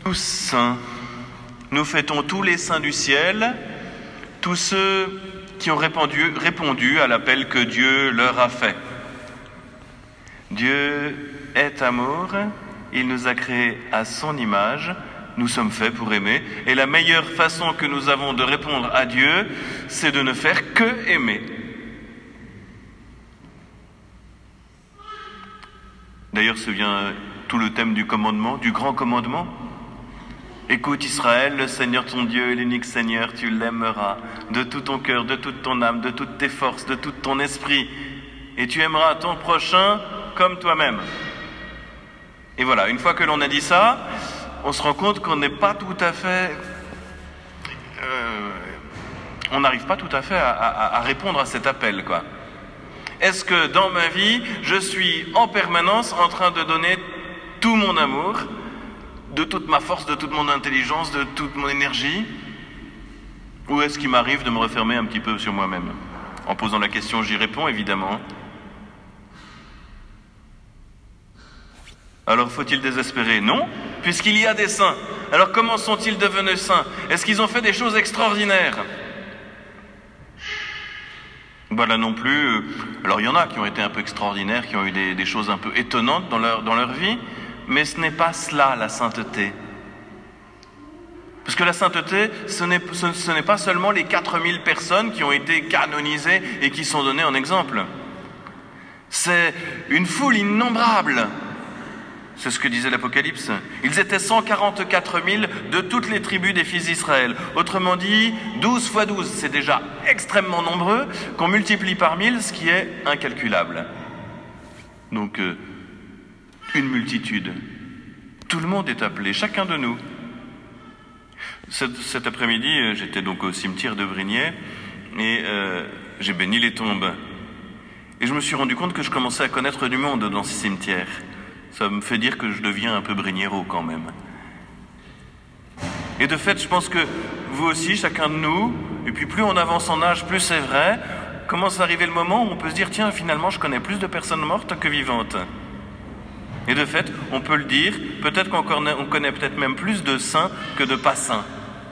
Tous saints, nous fêtons tous les saints du ciel, tous ceux qui ont répondu à l'appel que Dieu leur a fait. Dieu est amour, il nous a créés à son image, nous sommes faits pour aimer, et la meilleure façon que nous avons de répondre à Dieu, c'est de ne faire que aimer. D'ailleurs, se vient tout le thème du commandement, du grand commandement. Écoute Israël, le Seigneur ton Dieu est l'unique Seigneur, tu l'aimeras de tout ton cœur, de toute ton âme, de toutes tes forces, de tout ton esprit. Et tu aimeras ton prochain comme toi-même. Et voilà, une fois que l'on a dit ça, on se rend compte qu'on n'est pas tout à fait... on n'arrive pas tout à fait à répondre à cet appel, quoi. Est-ce que dans ma vie, je suis en permanence en train de donner tout mon amour, de toute ma force, de toute mon intelligence, de toute mon énergie? Ou est-ce qu'il m'arrive de me refermer un petit peu sur moi-même? En posant la question, j'y réponds évidemment. Alors faut-il désespérer? Non, puisqu'il y a des saints. Alors comment sont-ils devenus saints? Est-ce qu'ils ont fait des choses extraordinaires? Ben là non plus. Alors il y en a qui ont été un peu extraordinaires, qui ont eu des choses un peu étonnantes dans leur vie, mais ce n'est pas cela la sainteté. Parce que la sainteté, ce n'est pas seulement les 4000 personnes qui ont été canonisées et qui sont données en exemple. C'est une foule innombrable. C'est ce que disait l'Apocalypse. Ils étaient 144 000 de toutes les tribus des fils d'Israël. Autrement dit, 12 fois 12, c'est déjà extrêmement nombreux, qu'on multiplie par 1000, ce qui est incalculable. Donc, une multitude. Tout le monde est appelé, chacun de nous. Cet après-midi, j'étais donc au cimetière de Brignais et j'ai béni les tombes. Et je me suis rendu compte que je commençais à connaître du monde dans ces cimetières. Ça me fait dire que je deviens un peu brignero quand même. Et de fait, je pense que vous aussi, chacun de nous, et puis plus on avance en âge, plus c'est vrai, commence à arriver le moment où on peut se dire, tiens, finalement, je connais plus de personnes mortes que vivantes. Et de fait, on peut le dire, peut-être qu'on connaît peut-être même plus de saints que de pas saints.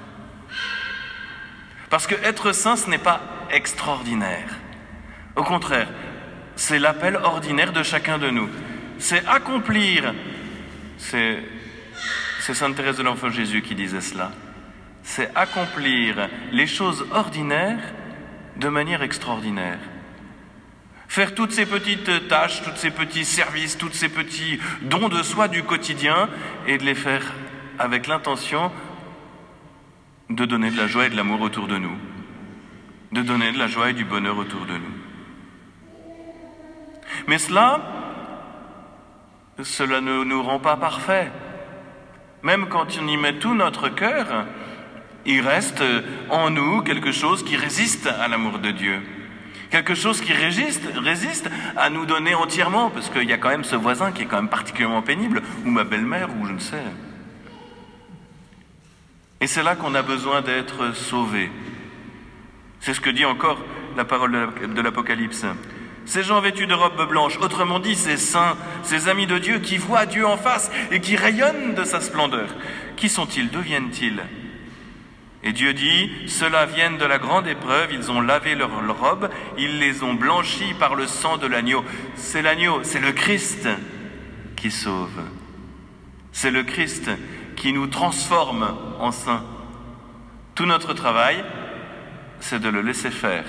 Parce que être saint, ce n'est pas extraordinaire. Au contraire, c'est l'appel ordinaire de chacun de nous. C'est accomplir, c'est Sainte Thérèse de l'Enfant Jésus qui disait cela, c'est accomplir les choses ordinaires de manière extraordinaire. Faire toutes ces petites tâches, tous ces petits services, tous ces petits dons de soi du quotidien et de les faire avec l'intention de donner de la joie et de l'amour autour de nous, de donner de la joie et du bonheur autour de nous. Mais cela ne nous rend pas parfaits. Même quand on y met tout notre cœur, il reste en nous quelque chose qui résiste à l'amour de Dieu. Quelque chose qui résiste à nous donner entièrement, parce qu'il y a quand même ce voisin qui est quand même particulièrement pénible, ou ma belle-mère, ou je ne sais. Et c'est là qu'on a besoin d'être sauvé. C'est ce que dit encore la parole de l'Apocalypse. Ces gens vêtus de robes blanches, autrement dit, ces saints, ces amis de Dieu qui voient Dieu en face et qui rayonnent de sa splendeur. Qui sont-ils? D'où viennent-ils? Et Dieu dit, ceux-là viennent de la grande épreuve, ils ont lavé leurs robes, ils les ont blanchis par le sang de l'agneau. C'est l'agneau, c'est le Christ qui sauve. C'est le Christ qui nous transforme en saints. Tout notre travail, c'est de le laisser faire.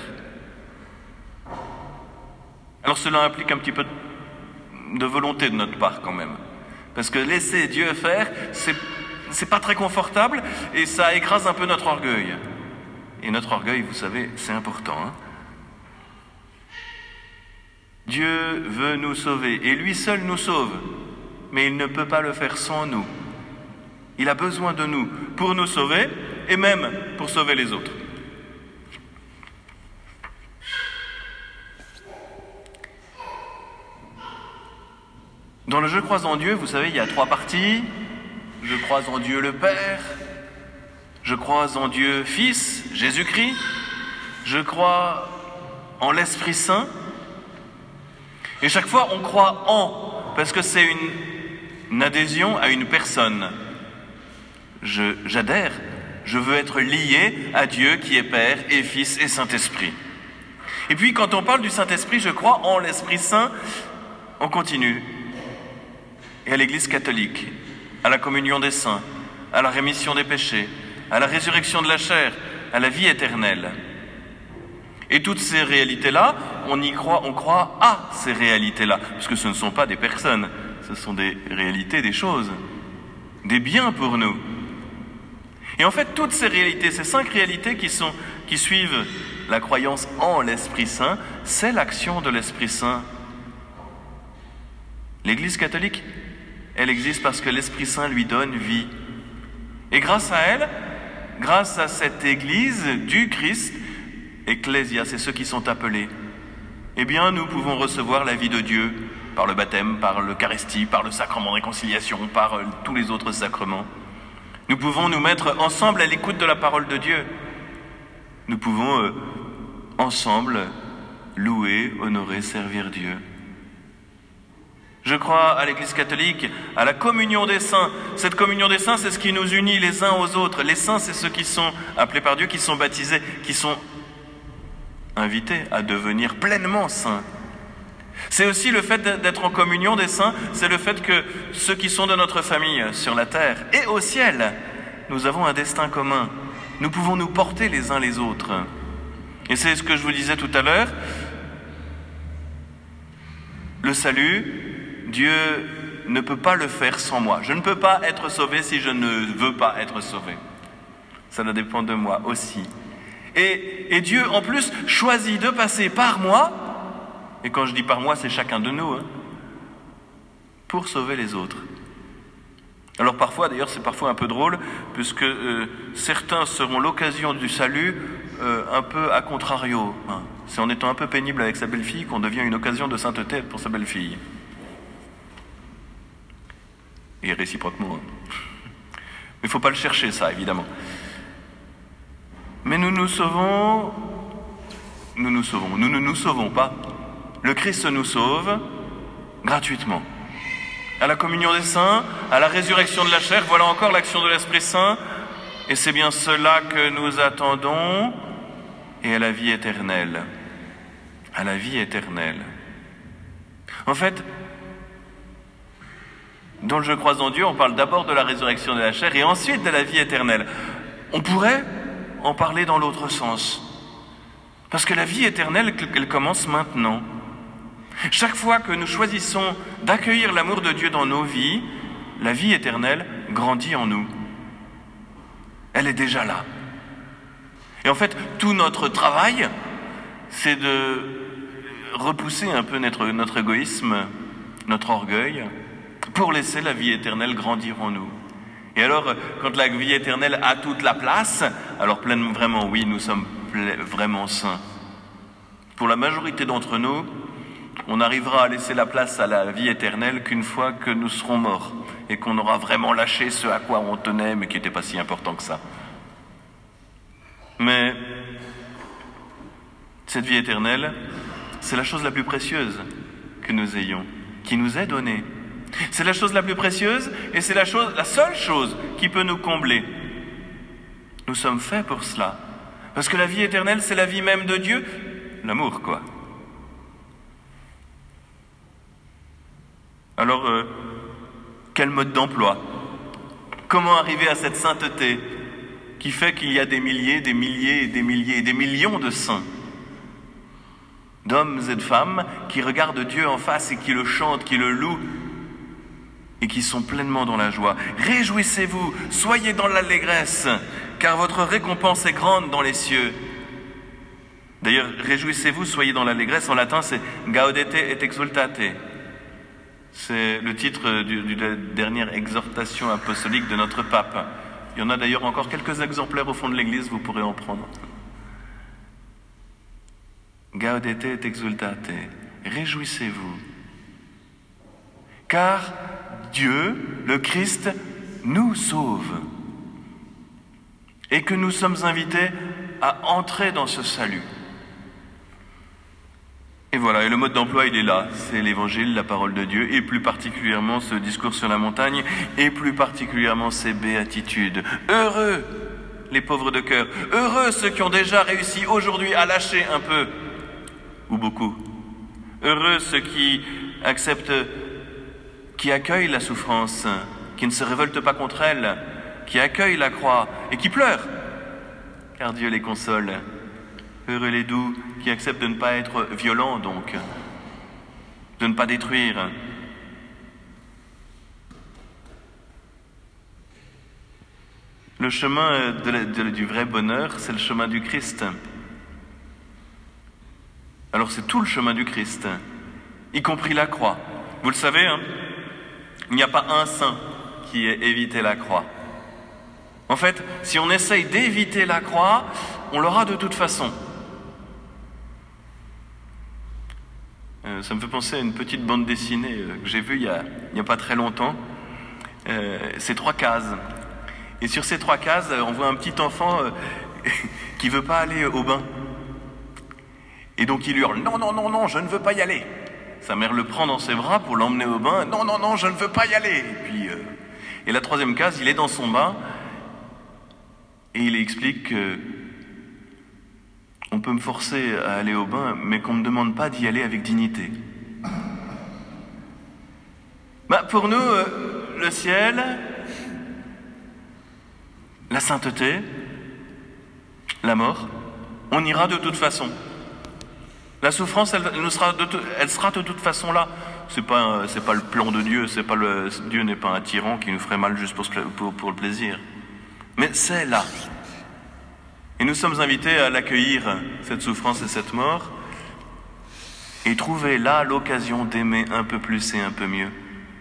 Alors cela implique un petit peu de volonté de notre part quand même. Parce que laisser Dieu faire, c'est pas très confortable et ça écrase un peu notre orgueil. Et notre orgueil, vous savez, c'est important. Hein? Dieu veut nous sauver et lui seul nous sauve. Mais il ne peut pas le faire sans nous. Il a besoin de nous pour nous sauver et même pour sauver les autres. Dans le « Je crois en Dieu », vous savez, il y a 3 parties. Je crois en Dieu le Père, je crois en Dieu Fils, Jésus-Christ, je crois en l'Esprit Saint. Et chaque fois, on croit en, parce que c'est une adhésion à une personne. j'adhère. Je veux être lié à Dieu qui est Père et Fils et Saint-Esprit. Et puis quand on parle du Saint-Esprit, je crois en l'Esprit Saint, on continue. Et à l'Église catholique, à la communion des saints, à la rémission des péchés, à la résurrection de la chair, à la vie éternelle. Et toutes ces réalités-là, on croit à ces réalités-là, parce que ce ne sont pas des personnes, ce sont des réalités, des choses, des biens pour nous. Et en fait, toutes ces réalités, ces 5 réalités qui suivent la croyance en l'Esprit Saint, c'est l'action de l'Esprit Saint. L'Église catholique, elle existe parce que l'Esprit Saint lui donne vie. Et grâce à elle, grâce à cette Église du Christ, Ecclésia, c'est ceux qui sont appelés, eh bien nous pouvons recevoir la vie de Dieu par le baptême, par l'Eucharistie, par le sacrement de réconciliation, par tous les autres sacrements. Nous pouvons nous mettre ensemble à l'écoute de la parole de Dieu. Nous pouvons ensemble louer, honorer, servir Dieu. Je crois à l'Église catholique, à la communion des saints. Cette communion des saints, c'est ce qui nous unit les uns aux autres. Les saints, c'est ceux qui sont appelés par Dieu, qui sont baptisés, qui sont invités à devenir pleinement saints. C'est aussi le fait d'être en communion des saints, c'est le fait que ceux qui sont de notre famille sur la terre et au ciel, nous avons un destin commun. Nous pouvons nous porter les uns les autres. Et c'est ce que je vous disais tout à l'heure. Le salut, Dieu ne peut pas le faire sans moi. Je ne peux pas être sauvé si je ne veux pas être sauvé. Ça dépend de moi aussi. Et Dieu, en plus, choisit de passer par moi, et quand je dis par moi, c'est chacun de nous, pour sauver les autres. Alors parfois, d'ailleurs, c'est parfois un peu drôle, puisque certains seront l'occasion du salut un peu à contrario. C'est en étant un peu pénible avec sa belle-fille qu'on devient une occasion de sainteté pour sa belle-fille. Et réciproquement. Mais il ne faut pas le chercher, ça, évidemment. Mais nous ne nous sauvons pas. Le Christ nous sauve gratuitement. À la communion des saints, à la résurrection de la chair, voilà encore l'action de l'Esprit Saint. Et c'est bien cela que nous attendons. Et à la vie éternelle. À la vie éternelle. En fait, dans le Je crois en Dieu, on parle d'abord de la résurrection de la chair et ensuite de la vie éternelle. On pourrait en parler dans l'autre sens. Parce que la vie éternelle, elle commence maintenant. Chaque fois que nous choisissons d'accueillir l'amour de Dieu dans nos vies, la vie éternelle grandit en nous. Elle est déjà là. Et en fait, tout notre travail, c'est de repousser un peu notre égoïsme, notre orgueil, pour laisser la vie éternelle grandir en nous. Et alors, quand la vie éternelle a toute la place, alors vraiment, oui, nous sommes vraiment saints. Pour la majorité d'entre nous, on n'arrivera à laisser la place à la vie éternelle qu'une fois que nous serons morts et qu'on aura vraiment lâché ce à quoi on tenait, mais qui n'était pas si important que ça. Mais cette vie éternelle, c'est la chose la plus précieuse que nous ayons, qui nous est donnée. C'est la chose la plus précieuse et c'est la seule chose qui peut nous combler. Nous sommes faits pour cela. Parce que la vie éternelle, c'est la vie même de Dieu. L'amour, quoi. Alors, quel mode d'emploi? Comment arriver à cette sainteté qui fait qu'il y a des milliers, des milliers et des milliers et des millions de saints? D'hommes et de femmes qui regardent Dieu en face et qui le chantent, qui le louent et qui sont pleinement dans la joie. Réjouissez-vous, soyez dans l'allégresse, car votre récompense est grande dans les cieux. D'ailleurs, réjouissez-vous, soyez dans l'allégresse, en latin c'est gaudete et exultate. C'est le titre de la dernière exhortation apostolique de notre pape. Il y en a d'ailleurs encore quelques exemplaires au fond de l'église, vous pourrez en prendre. Gaudete et exultate, réjouissez-vous. Car Dieu, le Christ, nous sauve. Et que nous sommes invités à entrer dans ce salut. Et voilà, et le mode d'emploi, il est là. C'est l'évangile, la parole de Dieu, et plus particulièrement ce discours sur la montagne, et plus particulièrement ces béatitudes. Heureux les pauvres de cœur, heureux ceux qui ont déjà réussi aujourd'hui à lâcher un peu, ou beaucoup. Heureux ceux qui acceptent, qui accueillent la souffrance, qui ne se révoltent pas contre elle, qui accueillent la croix et qui pleurent, car Dieu les console. Heureux les doux qui acceptent de ne pas être violents, donc, de ne pas détruire. Le chemin du vrai bonheur, c'est le chemin du Christ. Alors c'est tout le chemin du Christ, y compris la croix. Vous le savez, hein, il n'y a pas un saint qui ait évité la croix. En fait, si on essaye d'éviter la croix, on l'aura de toute façon. Ça me fait penser à une petite bande dessinée que j'ai vue il n'y a pas très longtemps. C'est 3 cases. Et sur ces 3 cases, on voit un petit enfant qui ne veut pas aller au bain. Et donc il hurle « Non, non, non, non, je ne veux pas y aller !» Sa mère le prend dans ses bras pour l'emmener au bain. « Non, non, non, je ne veux pas y aller !» Et la 3e case, il est dans son bain et il explique que on peut me forcer à aller au bain, mais qu'on ne me demande pas d'y aller avec dignité. Pour nous, le ciel, la sainteté, la mort, on ira de toute façon. La souffrance, elle sera de toute façon là. C'est pas le plan de Dieu. Dieu n'est pas un tyran qui nous ferait mal juste pour le plaisir. Mais c'est là. Et nous sommes invités à l'accueillir, cette souffrance et cette mort, et trouver là l'occasion d'aimer un peu plus et un peu mieux.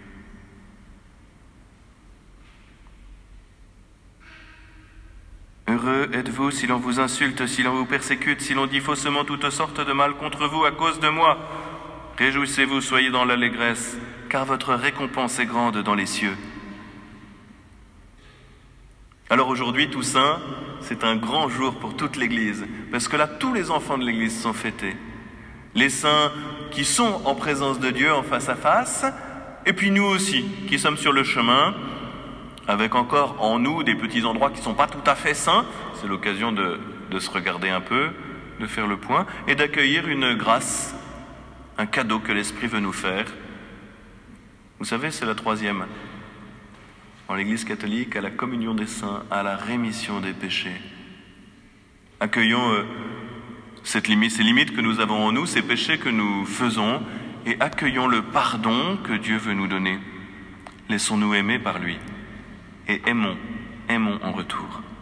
Heureux êtes-vous si l'on vous insulte, si l'on vous persécute, si l'on dit faussement toutes sortes de mal contre vous à cause de moi. Réjouissez-vous, soyez dans l'allégresse, car votre récompense est grande dans les cieux. Alors aujourd'hui, Toussaint, c'est un grand jour pour toute l'Église, parce que là, tous les enfants de l'Église sont fêtés. Les saints qui sont en présence de Dieu en face à face, et puis nous aussi, qui sommes sur le chemin, avec encore en nous des petits endroits qui ne sont pas tout à fait saints. C'est l'occasion de se regarder un peu, de faire le point, et d'accueillir une grâce, un cadeau que l'Esprit veut nous faire. Vous savez, c'est la 3e. Dans l'Église catholique, à la communion des saints, à la rémission des péchés. Accueillons ces limites que nous avons en nous, ces péchés que nous faisons, et accueillons le pardon que Dieu veut nous donner. Laissons-nous aimer par lui, et aimons en retour.